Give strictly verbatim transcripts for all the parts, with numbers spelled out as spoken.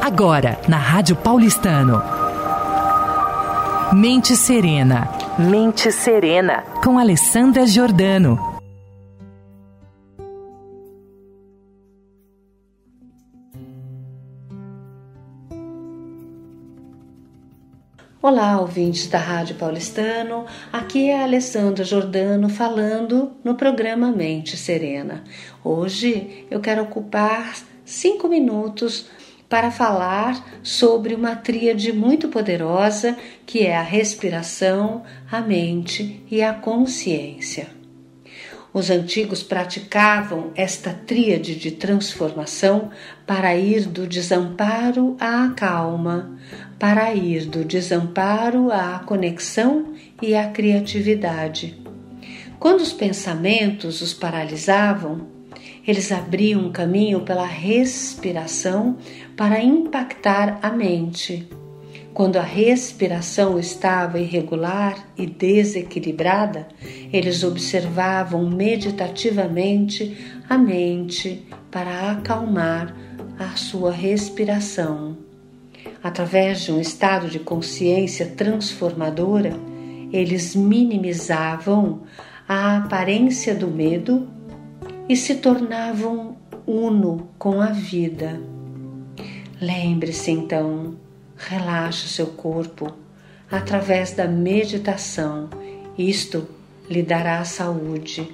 Agora, na Rádio Paulistano. Mente Serena. Mente Serena. Com Alessandra Giordano. Olá, ouvintes da Rádio Paulistano. Aqui é a Alessandra Giordano falando no programa Mente Serena. Hoje eu quero ocupar cinco minutos para falar sobre uma tríade muito poderosa que é a respiração, a mente e a consciência. Os antigos praticavam esta tríade de transformação para ir do desamparo à calma, para ir do desamparo à conexão e à criatividade. Quando os pensamentos os paralisavam, eles abriam um caminho pela respiração para impactar a mente. Quando a respiração estava irregular e desequilibrada, eles observavam meditativamente a mente para acalmar a sua respiração. Através de um estado de consciência transformadora, eles minimizavam a aparência do medo e se tornavam uno com a vida. Lembre-se então, relaxe seu corpo através da meditação. Isto lhe dará saúde.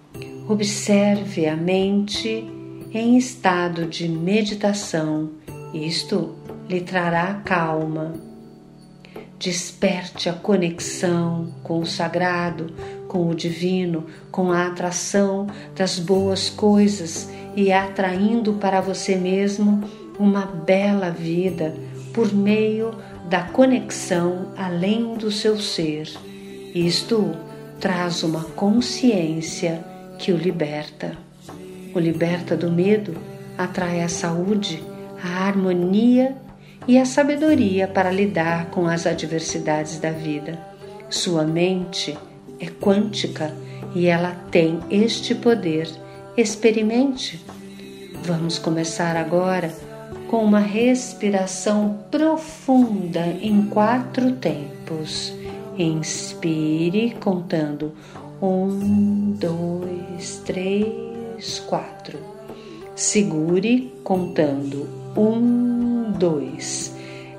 Observe a mente em estado de meditação. Isto lhe trará calma. Desperte a conexão com o sagrado, com o divino, com a atração das boas coisas e atraindo para você mesmo uma bela vida por meio da conexão além do seu ser. Isto traz uma consciência que o liberta. O liberta do medo, atrai a saúde, a harmonia e a sabedoria para lidar com as adversidades da vida. Sua mente é quântica e ela tem este poder. Experimente. Vamos começar agora com uma respiração profunda em quatro tempos. Inspire contando um, dois, três, quatro. Segure contando um, dois.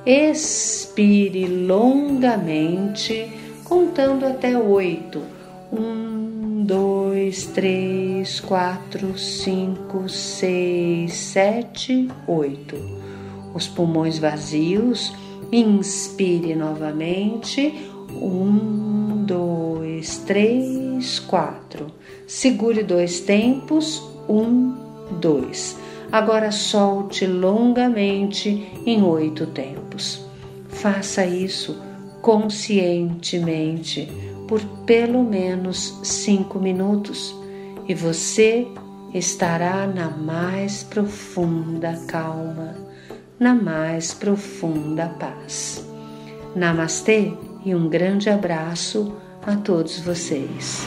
Expire longamente contando até oito. Um, dois, três, quatro, cinco, seis, sete, oito. Os pulmões vazios. Inspire novamente. Um, dois, três, quatro. Segure dois tempos. Um, dois. Agora solte longamente em oito tempos. Faça isso conscientemente por pelo menos cinco minutos e você estará na mais profunda calma, na mais profunda paz. Namastê e um grande abraço a todos vocês.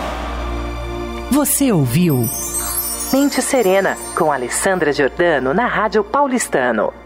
Você ouviu Mente Serena com Alessandra Giordano na Rádio Paulistano.